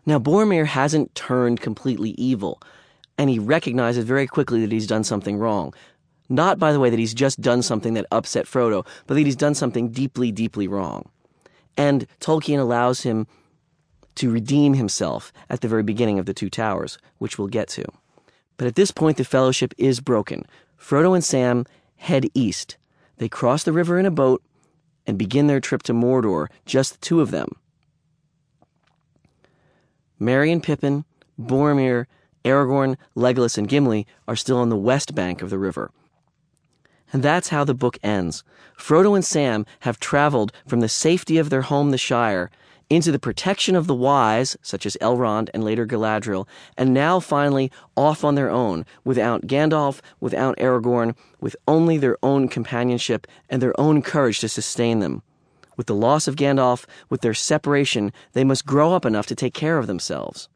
Now, Boromir hasn't turned completely evil, and he recognizes very quickly that he's done something wrong. Not, by the way, that he's just done something that upset Frodo, but that he's done something deeply, deeply wrong. And Tolkien allows him to redeem himself at the very beginning of The Two Towers, which we'll get to. But at this point, the Fellowship is broken. Frodo and Sam head east. They cross the river in a boat and begin their trip to Mordor, just the two of them. Merry and Pippin, Boromir, Aragorn, Legolas, and Gimli are still on the west bank of the river. And that's how the book ends. Frodo and Sam have traveled from the safety of their home, the Shire, into the protection of the wise, such as Elrond and later Galadriel, and now finally off on their own, without Gandalf, without Aragorn, with only their own companionship and their own courage to sustain them. With the loss of Gandalf, with their separation, they must grow up enough to take care of themselves.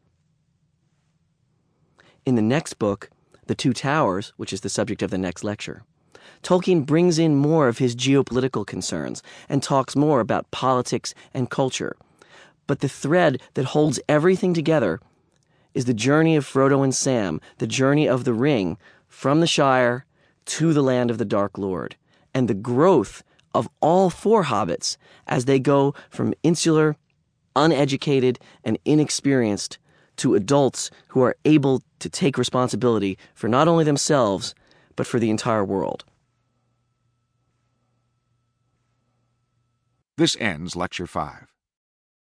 In the next book, The Two Towers, which is the subject of the next lecture, Tolkien brings in more of his geopolitical concerns and talks more about politics and culture. But the thread that holds everything together is the journey of Frodo and Sam, the journey of the ring from the Shire to the land of the Dark Lord, and the growth of all four hobbits as they go from insular, uneducated, and inexperienced to adults who are able to take responsibility for not only themselves, but for the entire world. This ends Lecture 5.